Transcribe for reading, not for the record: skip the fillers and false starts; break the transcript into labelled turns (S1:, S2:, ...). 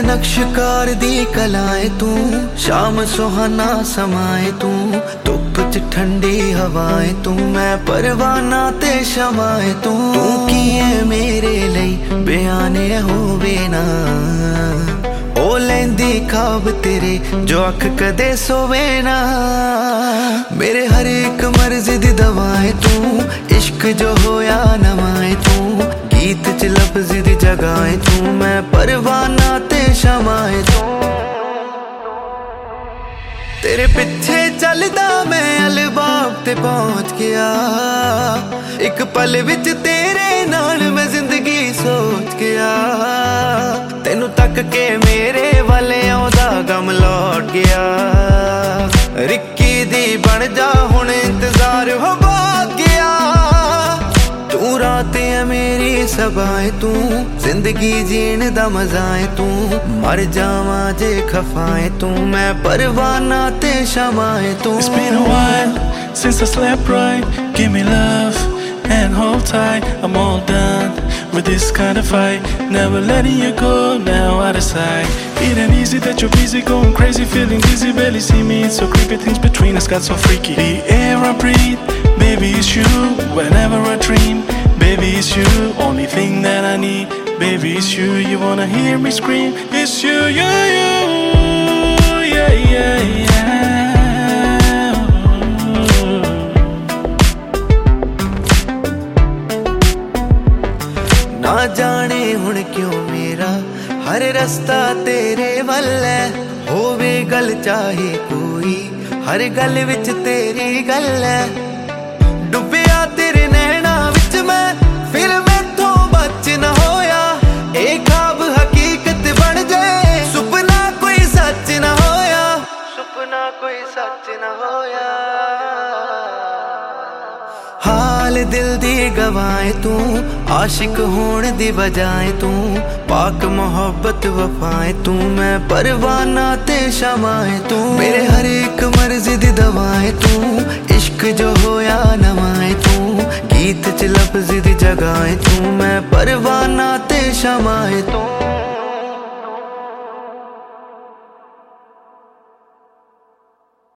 S1: नक्शकार दी कलाएं तू, शाम सुहाना समाए तू, धुप च ठंडी हवाएं तू, मैं परवाना ते शमाए तू की है मेरे लिए बयाने होवे ना, ओ लेंदी ख्वाब तेरे जो अख कदे सोवे ना। मेरे हर एक मर्ज दी दवाएं तू, इश्क जो होया नवाए तू, गीत च लफ्ज दी जगाए तू, मैं परवाना ते शमाए तू। तेरे पिछे चलदा मैं अलबाब ते पहुंच गया, एक पल विच तेरे नाल मैं जिंदगी सोच गया, तेनू तक के मेरे वाले आउंदा गम लौट गया। रिक्की दी बन जा हुण इंतजार हो भाग गया, तू रात है मेरी सबाए तू, जिंदगी जीण दा मजा है तू, मर जावां जे खफाए तू, मैं परवाना ते शमाए तू।
S2: It's been a while since I slept right, give me love and hold tight. I'm all done with this kind of fight, never letting you go, now out of sight. It ain't easy that you're busy, going crazy, feeling dizzy, barely see me, it's so creepy, things between us got so freaky. The air I breathe, baby it's you, whenever I dream, baby it's you, only thing that I need, baby it's you, you wanna hear me scream, it's you, you, yeah, yeah, yeah.
S1: ना जाने हुण क्यों मेरा हर रास्ता तेरे वल है, होवे गल चाहे कोई हर गल विच तेरी गल है, डुबिया तेरे नैना विच मैं फिर मैथों बच न होया, ए ख्वाब हकीकत बन जाए, सुपना कोई सच न होया, सुपना कोई सच न होया। हाल दिल दी गवाए तू, आशिक होण दी बजाए तू, पाक मोहब्बत वफाए तू, मैं परवाना ते शमाए तू। मेरे हर एक मर्ज दी दवाए तू, इश्क जो होया नवाए तू, गीत च लफ्ज दी जगाए तू, मैं परवाना ते शमाए तू।